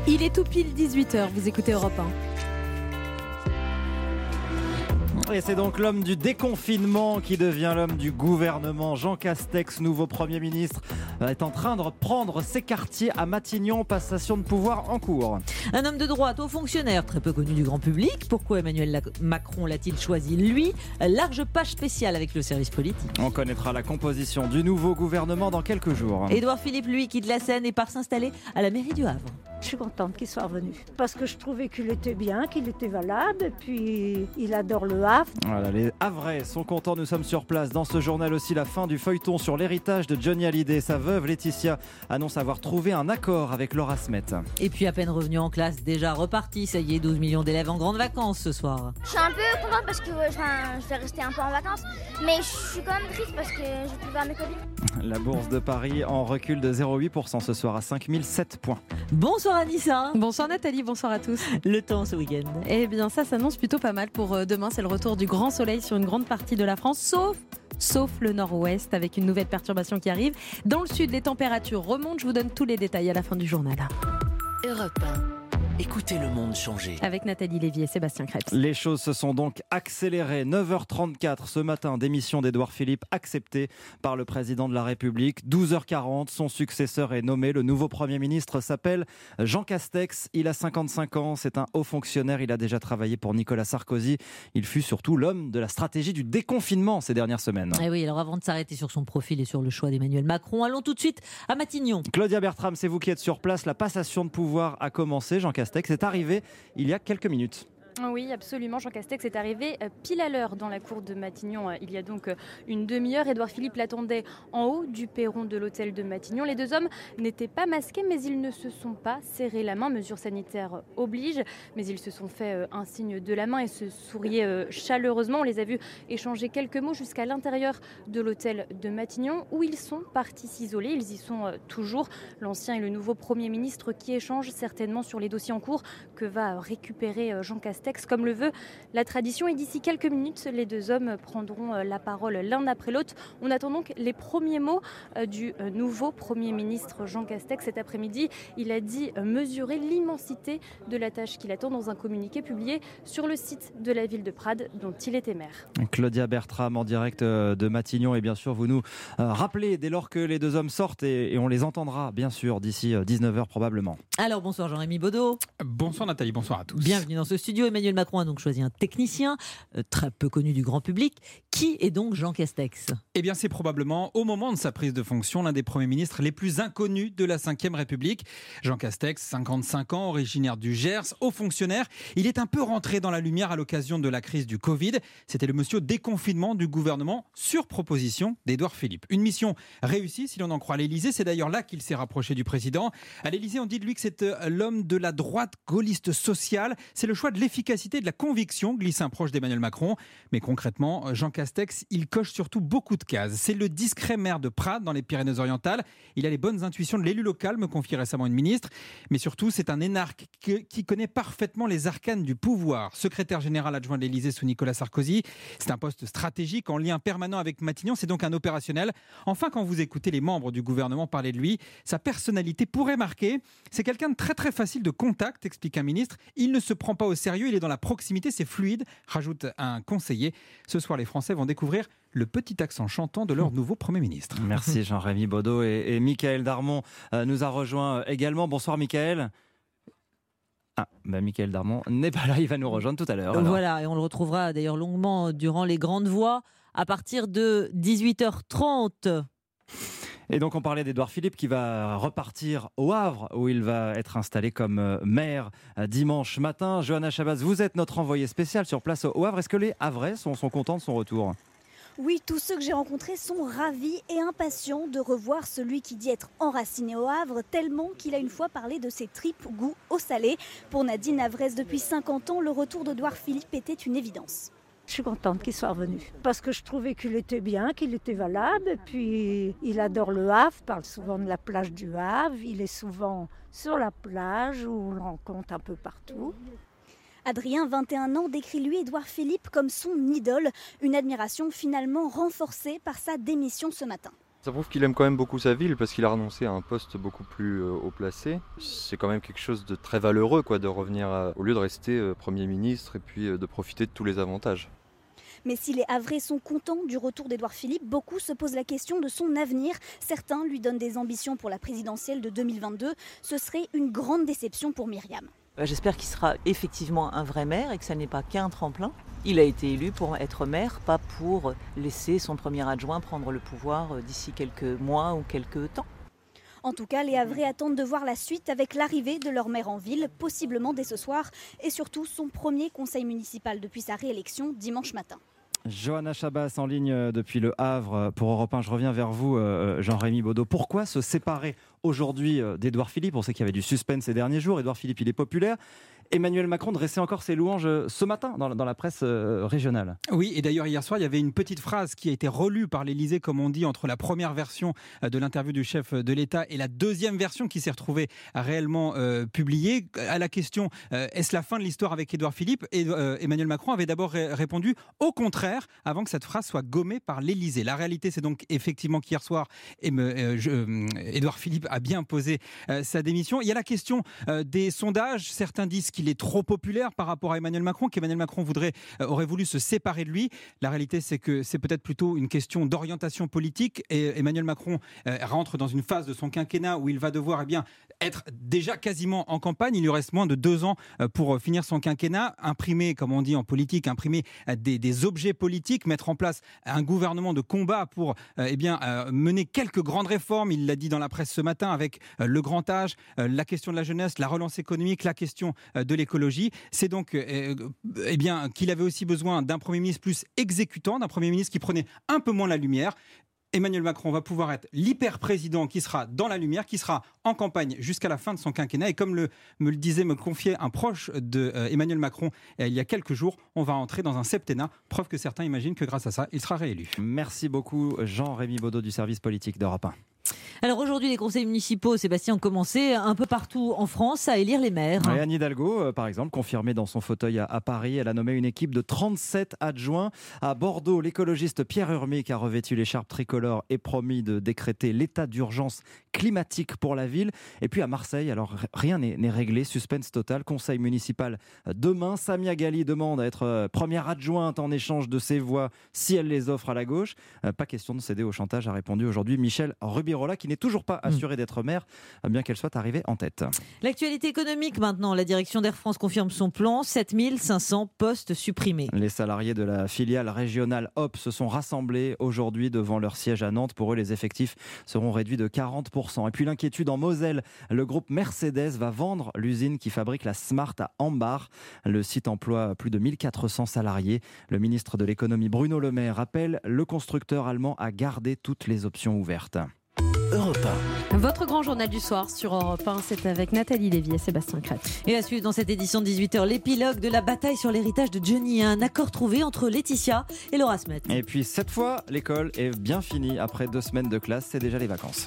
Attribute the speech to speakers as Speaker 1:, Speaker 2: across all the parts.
Speaker 1: Il est tout pile 18h, vous écoutez Europe 1.
Speaker 2: Et c'est donc l'homme du déconfinement qui devient l'homme du gouvernement. Jean Castex, nouveau Premier ministre, est en train de reprendre ses quartiers à Matignon, passation de pouvoir en cours.
Speaker 3: Un homme de droite, haut fonctionnaire, très peu connu du grand public. Pourquoi Emmanuel Macron l'a-t-il choisi, lui? Large page spéciale avec le service politique.
Speaker 2: On connaîtra la composition du nouveau gouvernement dans quelques jours.
Speaker 3: Édouard Philippe, lui, quitte la Seine et part s'installer à la mairie du Havre.
Speaker 4: Je suis contente qu'il soit revenu parce que je trouvais qu'il était bien, qu'il était valable et puis il adore le Havre.
Speaker 2: Voilà, les Havrais sont contents, nous sommes sur place. Dans ce journal aussi, la fin du feuilleton sur l'héritage de Johnny Hallyday. Sa veuve Laetitia annonce avoir trouvé un accord avec Laura Smet.
Speaker 3: Et puis à peine revenu en classe, déjà reparti. Ça y est, 12 millions d'élèves en grandes vacances ce soir.
Speaker 5: Je suis un peu contente parce que je vais rester un peu en vacances, mais je suis quand même triste parce que je vais plus voir mes copines.
Speaker 2: La bourse de Paris en recul de 0,8% ce soir à 5007 points.
Speaker 3: Bonsoir Anissa.
Speaker 1: Bonsoir Nathalie, bonsoir à tous.
Speaker 3: Le temps ce week-end.
Speaker 1: Eh bien ça s'annonce plutôt pas mal pour demain. C'est le retour du grand soleil sur une grande partie de la France, sauf le nord-ouest avec une nouvelle perturbation qui arrive. Dans le sud, les températures remontent. Je vous donne tous les détails à la fin du journal.
Speaker 6: Europe 1. Écoutez le monde changer.
Speaker 1: Avec Nathalie Lévy et Sébastien Krebs.
Speaker 2: Les choses se sont donc accélérées. 9h34 ce matin, démission d'Édouard Philippe acceptée par le président de la République. 12h40, son successeur est nommé. Le nouveau Premier ministre s'appelle Jean Castex. Il a 55 ans, c'est un haut fonctionnaire. Il a déjà travaillé pour Nicolas Sarkozy. Il fut surtout l'homme de la stratégie du déconfinement ces dernières semaines.
Speaker 3: Et oui, alors avant de s'arrêter sur son profil et sur le choix d'Emmanuel Macron, allons tout de suite à Matignon.
Speaker 2: Claudia Bertram, c'est vous qui êtes sur place. La passation de pouvoir a commencé. Jean Castex est arrivé il y a quelques minutes.
Speaker 7: Oui, absolument. Jean Castex est arrivé pile à l'heure dans la cour de Matignon. Il y a donc une demi-heure. Édouard Philippe l'attendait en haut du perron de l'hôtel de Matignon. Les deux hommes n'étaient pas masqués, mais ils ne se sont pas serré la main. Mesure sanitaire oblige. Mais ils se sont fait un signe de la main et se souriaient chaleureusement. On les a vus échanger quelques mots jusqu'à l'intérieur de l'hôtel de Matignon, où ils sont partis s'isoler. Ils y sont toujours. L'ancien et le nouveau Premier ministre qui échangent certainement sur les dossiers en cours que va récupérer Jean Castex. Comme le veut la tradition. Et d'ici quelques minutes, les deux hommes prendront la parole l'un après l'autre. On attend donc les premiers mots du nouveau Premier ministre Jean Castex. Cet après-midi, il a dit mesurer l'immensité de la tâche qu'il attend dans un communiqué publié sur le site de la ville de Prades, dont il était maire.
Speaker 2: Claudia Bertram en direct de Matignon. Et bien sûr, vous nous rappelez dès lors que les deux hommes sortent et on les entendra bien sûr d'ici 19h probablement.
Speaker 3: Alors bonsoir Jean-Rémy Baudot.
Speaker 8: Bonsoir Nathalie, bonsoir à tous.
Speaker 3: Bienvenue dans ce studio. Emmanuel Macron a donc choisi un technicien très peu connu du grand public. Qui est donc Jean Castex ?
Speaker 8: Eh bien c'est probablement au moment de sa prise de fonction l'un des premiers ministres les plus inconnus de la Ve République. Jean Castex, 55 ans, originaire du Gers, haut fonctionnaire. Il est un peu rentré dans la lumière à l'occasion de la crise du Covid. C'était le monsieur déconfinement du gouvernement sur proposition d'Édouard Philippe. Une mission réussie si l'on en croit l'Élysée. C'est d'ailleurs là qu'il s'est rapproché du président. À l'Élysée, on dit de lui que c'est l'homme de la droite gaulliste sociale. C'est le choix de l'efficacité et de la conviction, glisse un proche d'Emmanuel Macron. Mais concrètement, Jean Castex, il coche surtout beaucoup de cases. C'est le discret maire de Prades, dans les Pyrénées-Orientales. Il a les bonnes intuitions de l'élu local, me confie récemment une ministre. Mais surtout, c'est un énarque qui connaît parfaitement les arcanes du pouvoir. Secrétaire général adjoint de l'Élysée sous Nicolas Sarkozy. C'est un poste stratégique en lien permanent avec Matignon. C'est donc un opérationnel. Enfin, quand vous écoutez les membres du gouvernement parler de lui, sa personnalité pourrait marquer. C'est quelqu'un de très très facile de contact, explique un ministre. Il ne se prend pas au sérieux, il est dans la proximité, c'est fluide, rajoute un conseiller. Ce soir, les Français vont découvrir le petit accent chantant de leur nouveau Premier ministre.
Speaker 2: Merci Jean-Rémy Baudot et Michael Darmon nous a rejoint également. Bonsoir Michael. Michael Darmon n'est pas là, il va nous rejoindre tout à l'heure.
Speaker 3: Voilà, et on le retrouvera d'ailleurs longuement durant les grandes voix à partir de 18h30.
Speaker 2: Et donc on parlait d'Édouard Philippe qui va repartir au Havre où il va être installé comme maire dimanche matin. Johanna Chabas, vous êtes notre envoyée spéciale sur place au Havre. Est-ce que les Havrais sont contents de son retour ?
Speaker 9: Oui, tous ceux que j'ai rencontrés sont ravis et impatients de revoir celui qui dit être enraciné au Havre, tellement qu'il a une fois parlé de ses tripes goût au salé. Pour Nadine Avresse, depuis 50 ans, le retour d'Édouard Philippe était une évidence.
Speaker 4: Je suis contente qu'il soit revenu parce que je trouvais qu'il était bien, qu'il était valable. Et puis il adore le Havre, parle souvent de la plage du Havre. Il est souvent sur la plage où on le rencontre un peu partout.
Speaker 9: Adrien, 21 ans, décrit lui Édouard Philippe comme son idole. Une admiration finalement renforcée par sa démission ce matin.
Speaker 10: Ça prouve qu'il aime quand même beaucoup sa ville parce qu'il a renoncé à un poste beaucoup plus haut placé. C'est quand même quelque chose de très valeureux de revenir au lieu de rester Premier ministre et puis de profiter de tous les avantages.
Speaker 9: Mais si les Havrais sont contents du retour d'Édouard Philippe, beaucoup se posent la question de son avenir. Certains lui donnent des ambitions pour la présidentielle de 2022. Ce serait une grande déception pour Myriam.
Speaker 11: J'espère qu'il sera effectivement un vrai maire et que ça n'est pas qu'un tremplin. Il a été élu pour être maire, pas pour laisser son premier adjoint prendre le pouvoir d'ici quelques mois ou quelques temps.
Speaker 9: En tout cas, les Havrais attendent de voir la suite avec l'arrivée de leur maire en ville, possiblement dès ce soir, et surtout son premier conseil municipal depuis sa réélection dimanche matin.
Speaker 2: Johanna Chabas en ligne depuis le Havre pour Europe 1. Je reviens vers vous, Jean-Rémy Baudot. Pourquoi se séparer aujourd'hui d'Édouard Philippe? On sait qu'il y avait du suspense ces derniers jours. Édouard Philippe, il est populaire. Emmanuel Macron dressait encore ses louanges ce matin dans la presse régionale.
Speaker 8: Oui, et d'ailleurs hier soir, il y avait une petite phrase qui a été relue par l'Élysée, comme on dit, entre la première version de l'interview du chef de l'État et la deuxième version qui s'est retrouvée réellement publiée. À la question « Est-ce la fin de l'histoire avec Édouard Philippe ?», Emmanuel Macron avait d'abord répondu « Au contraire », avant que cette phrase soit gommée par l'Élysée. La réalité, c'est donc effectivement qu'hier soir, Édouard Philippe a bien posé sa démission. Il y a la question des sondages. Certains disent qu'il est trop populaire par rapport à Emmanuel Macron, qu'Emmanuel Macron aurait voulu se séparer de lui. La réalité, c'est que c'est peut-être plutôt une question d'orientation politique et Emmanuel Macron rentre dans une phase de son quinquennat où il va devoir être déjà quasiment en campagne. Il lui reste moins de 2 ans pour finir son quinquennat, imprimer, comme on dit en politique, imprimer des objets politiques, mettre en place un gouvernement de combat pour mener quelques grandes réformes. Il l'a dit dans la presse ce matin avec le grand âge, la question de la jeunesse, la relance économique, la question de l'écologie. C'est donc qu'il avait aussi besoin d'un Premier ministre plus exécutant, d'un Premier ministre qui prenait un peu moins la lumière. Emmanuel Macron va pouvoir être l'hyper-président qui sera dans la lumière, qui sera en campagne jusqu'à la fin de son quinquennat. Et comme me confiait un proche d'Emmanuel Macron il y a quelques jours, on va entrer dans un septennat. Preuve que certains imaginent que grâce à ça, il sera réélu.
Speaker 2: Merci beaucoup Jean-Rémy Baudot du service politique d'Europe 1.
Speaker 3: Alors aujourd'hui, les conseils municipaux, Sébastien, ont commencé un peu partout en France à élire les maires.
Speaker 2: Et Anne Hidalgo, par exemple, confirmée dans son fauteuil à Paris, elle a nommé une équipe de 37 adjoints. À Bordeaux, l'écologiste Pierre Urmic a revêtu l'écharpe tricolore et promis de décréter l'état d'urgence climatique pour la ville. Et puis à Marseille, alors rien n'est réglé, suspense total, conseil municipal demain. Samia Ghali demande à être première adjointe en échange de ses voix si elle les offre à la gauche. Pas question de céder au chantage, a répondu aujourd'hui Michel Rubirola, qui n'est toujours pas assurée d'être maire, bien qu'elle soit arrivée en tête.
Speaker 3: L'actualité économique maintenant. La direction d'Air France confirme son plan, 7500 postes supprimés.
Speaker 2: Les salariés de la filiale régionale HOP se sont rassemblés aujourd'hui devant leur siège à Nantes. Pour eux, les effectifs seront réduits de 40%. Et puis l'inquiétude en Moselle, le groupe Mercedes va vendre l'usine qui fabrique la Smart à Ambach. Le site emploie plus de 1400 salariés. Le ministre de l'économie Bruno Le Maire rappelle, le constructeur allemand a gardé toutes les options ouvertes.
Speaker 6: Europe 1.
Speaker 1: Votre grand journal du soir sur Europe 1, c'est avec Nathalie Lévy et Sébastien Crête.
Speaker 3: Et à suivre dans cette édition de 18h, l'épilogue de la bataille sur l'héritage de Johnny. Un accord trouvé entre Laetitia et Laura Smet.
Speaker 2: Et puis cette fois, l'école est bien finie. Après 2 semaines de classe, c'est déjà les vacances.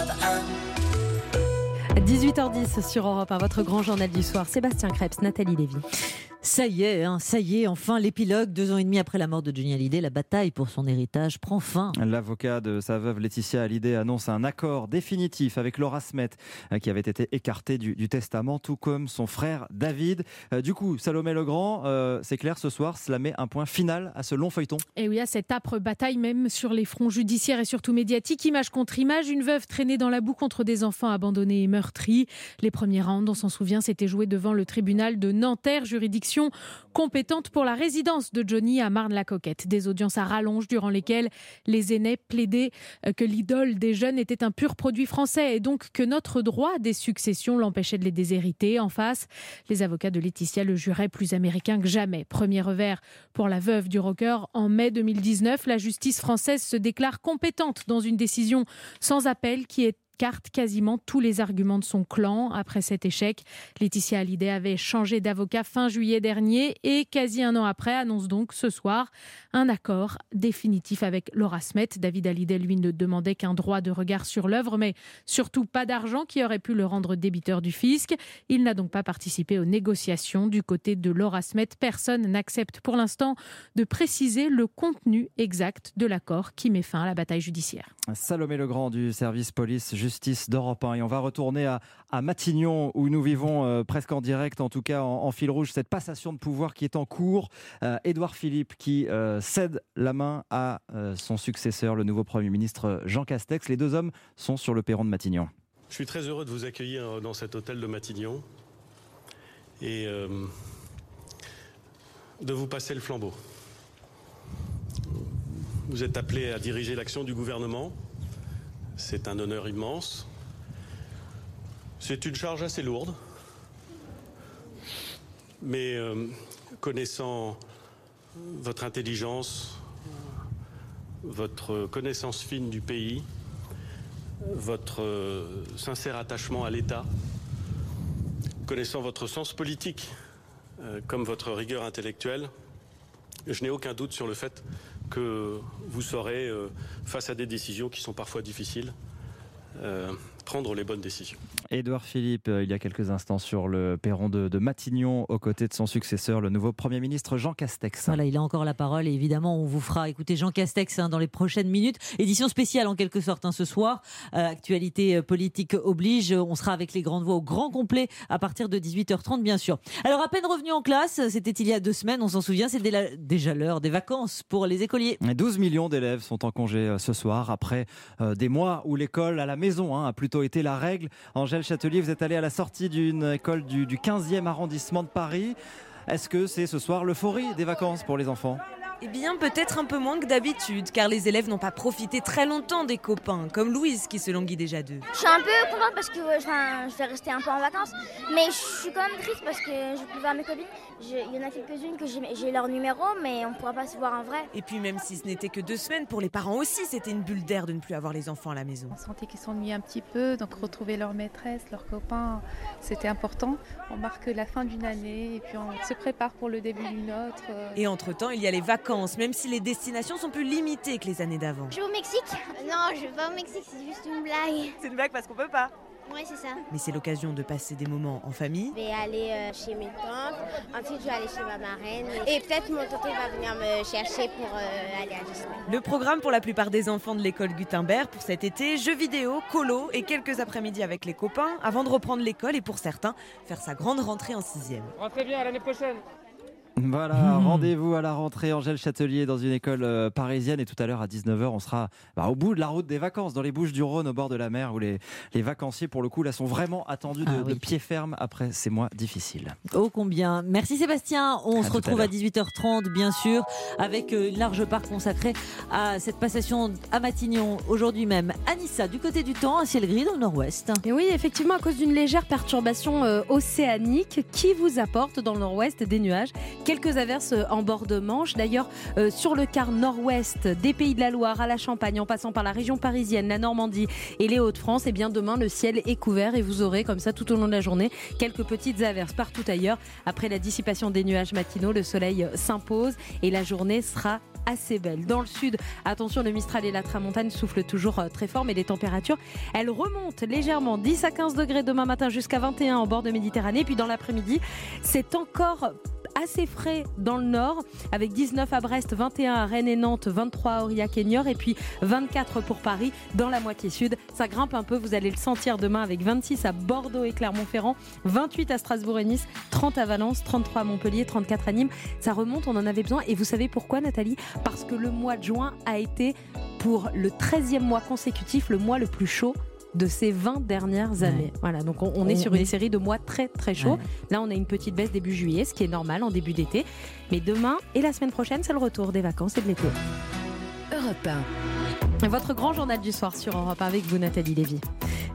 Speaker 1: 18h10 sur Europe 1, votre grand journal du soir. Sébastien Crêpes, Nathalie Lévy.
Speaker 3: Ça y est, enfin l'épilogue. 2 ans et demi après la mort de Johnny Hallyday, la bataille pour son héritage prend fin.
Speaker 2: L'avocat de sa veuve Laetitia Hallyday annonce un accord définitif avec Laura Smet, qui avait été écartée du testament, tout comme son frère David. Du coup, Salomé Legrand, c'est clair, ce soir, cela met un point final à ce long feuilleton.
Speaker 12: Et oui, à cette âpre bataille, même sur les fronts judiciaires et surtout médiatiques, image contre image, une veuve traînée dans la boue contre des enfants abandonnés et meurtris. Les premiers rounds, on s'en souvient, s'étaient joués devant le tribunal de Nanterre, juridiction compétente pour la résidence de Johnny à Marne-la-Coquette. Des audiences à rallonge durant lesquelles les aînés plaidaient que l'idole des jeunes était un pur produit français et donc que notre droit des successions l'empêchait de les déshériter. En face, les avocats de Laetitia le juraient plus américain que jamais. Premier revers pour la veuve du rocker. En mai 2019, la justice française se déclare compétente dans une décision sans appel qui écarte quasiment tous les arguments de son clan. Après cet échec, Laetitia Hallyday avait changé d'avocat fin juillet dernier et quasi un an après annonce donc ce soir un accord définitif avec Laura Smet. David Hallyday, lui, ne demandait qu'un droit de regard sur l'œuvre, mais surtout pas d'argent qui aurait pu le rendre débiteur du fisc. Il n'a donc pas participé aux négociations. Du côté de Laura Smet, personne n'accepte pour l'instant de préciser le contenu exact de l'accord qui met fin à la bataille judiciaire.
Speaker 2: Salomé Legrand du service police-justice d'Europe 1. Et on va retourner à Matignon où nous vivons presque en direct, en tout cas en fil rouge, cette passation de pouvoir qui est en cours. Édouard Philippe qui cède la main à son successeur, le nouveau Premier ministre Jean Castex. Les deux hommes sont sur le perron de Matignon.
Speaker 13: Je suis très heureux de vous accueillir dans cet hôtel de Matignon et de vous passer le flambeau. Vous êtes appelé à diriger l'action du gouvernement. C'est un honneur immense. C'est une charge assez lourde. Mais connaissant votre intelligence, votre connaissance fine du pays, votre sincère attachement à l'État, connaissant votre sens politique comme votre rigueur intellectuelle, je n'ai aucun doute sur le fait que vous saurez, face à des décisions qui sont parfois difficiles, prendre les bonnes décisions.
Speaker 2: Édouard Philippe, il y a quelques instants sur le perron de Matignon, aux côtés de son successeur, le nouveau Premier ministre Jean Castex.
Speaker 3: Voilà, il a encore la parole et évidemment, on vous fera écouter Jean Castex dans les prochaines minutes. Édition spéciale en quelque sorte ce soir. Actualité politique oblige. On sera avec les grandes voix au grand complet à partir de 18h30, bien sûr. Alors, à peine revenu en classe, c'était il y a 2 semaines, on s'en souvient, c'est déjà l'heure des vacances pour les écoliers.
Speaker 2: 12 millions d'élèves sont en congé ce soir, après des mois où l'école à la maison a plutôt été la règle. Angèle Châtelier, vous êtes allée à la sortie d'une école du 15e arrondissement de Paris. Est-ce que c'est ce soir l'euphorie des vacances pour les enfants ?
Speaker 14: Eh bien, peut-être un peu moins que d'habitude, car les élèves n'ont pas profité très longtemps des copains, comme Louise qui se languit déjà d'eux.
Speaker 5: Je suis un peu contente parce que je vais rester un peu en vacances, mais je suis quand même triste parce que je vais plus voir mes copines. Il y en a quelques-unes que j'ai leur numéro, mais on ne pourra pas se voir en vrai.
Speaker 14: Et puis même si ce n'était que 2 semaines, pour les parents aussi, c'était une bulle d'air de ne plus avoir les enfants à la maison.
Speaker 15: On sentait qu'ils s'ennuyaient un petit peu, donc retrouver leur maîtresse, leurs copains, c'était important. On marque la fin d'une année et puis on se prépare pour le début d'une autre.
Speaker 14: Et entre-temps, il y a les vacances, même si les destinations sont plus limitées que les années d'avant.
Speaker 5: Je vais au Mexique ? Non, je vais pas au Mexique, c'est juste une blague.
Speaker 14: C'est une blague parce qu'on peut pas.
Speaker 5: Ouais, c'est ça.
Speaker 14: Mais c'est l'occasion de passer des moments en famille.
Speaker 16: Je vais aller chez mes tantes, ensuite je vais aller chez ma marraine et peut-être mon tonton va venir me chercher pour aller à Disney.
Speaker 14: Le programme pour la plupart des enfants de l'école Gutenberg pour cet été, jeux vidéo, colo et quelques après-midi avec les copains avant de reprendre l'école et pour certains, faire sa grande rentrée en 6e.
Speaker 17: Rentrez bien, à l'année prochaine.
Speaker 2: Voilà, rendez-vous à la rentrée, Angèle Châtelier, dans une école parisienne. Et tout à l'heure, à 19h, on sera au bout de la route des vacances, dans les Bouches-du-Rhône, au bord de la mer, où les vacanciers, pour le coup, là, sont vraiment attendus de pied ferme après ces mois difficiles.
Speaker 3: Oh combien. Merci Sébastien. On se retrouve à 18h30, bien sûr, avec une large part consacrée à cette passation à Matignon, aujourd'hui même. Anissa, du côté du temps, un ciel gris dans le nord-ouest.
Speaker 1: Et oui, effectivement, à cause d'une légère perturbation océanique qui vous apporte dans le nord-ouest des nuages. Quelques averses en bord de Manche. D'ailleurs, sur le quart nord-ouest des Pays de la Loire à la Champagne, en passant par la région parisienne, la Normandie et les Hauts-de-France, et bien demain, le ciel est couvert et vous aurez comme ça tout au long de la journée quelques petites averses partout ailleurs. Après la dissipation des nuages matinaux, le soleil s'impose et la journée sera assez belle. Dans le sud, attention, le Mistral et la Tramontane soufflent toujours très fort, mais les températures, elles remontent légèrement. 10 à 15 degrés demain matin jusqu'à 21 en bord de Méditerranée. Puis dans l'après-midi, c'est encore assez frais dans le nord, avec 19 à Brest, 21 à Rennes et Nantes, 23 à Aurillac et Niort, et puis 24 pour Paris dans la moitié sud. Ça grimpe un peu, vous allez le sentir demain, avec 26 à Bordeaux et Clermont-Ferrand, 28 à Strasbourg et Nice, 30 à Valence, 33 à Montpellier, 34 à Nîmes. Ça remonte, on en avait besoin. Et vous savez pourquoi, Nathalie ? Parce que le mois de juin a été, pour le 13e mois consécutif, le mois le plus chaud de ces 20 dernières années. Ouais. Voilà, donc on est sur une série de mois très très chauds. Ouais. Là, on a une petite baisse début juillet, ce qui est normal en début d'été. Mais demain et la semaine prochaine, c'est le retour des vacances et de l'été.
Speaker 6: Europe 1.
Speaker 1: Votre grand journal du soir sur Europe 1 avec vous, Nathalie Lévy.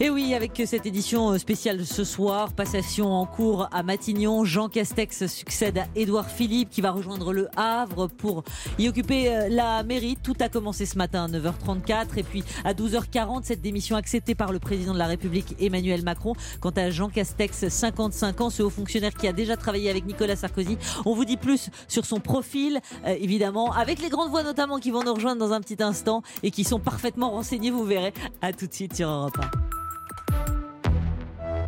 Speaker 3: Et oui, avec cette édition spéciale ce soir, passation en cours à Matignon, Jean Castex succède à Édouard Philippe qui va rejoindre le Havre pour y occuper la mairie. Tout a commencé ce matin à 9h34 et puis à 12h40, cette démission acceptée par le président de la République Emmanuel Macron. Quant à Jean Castex, 55 ans, ce haut fonctionnaire qui a déjà travaillé avec Nicolas Sarkozy, on vous dit plus sur son profil, évidemment, avec les grandes voix notamment qui vont nous rejoindre dans un petit instant et qui sont parfaitement renseignés, vous verrez. À tout de suite sur Europe 1.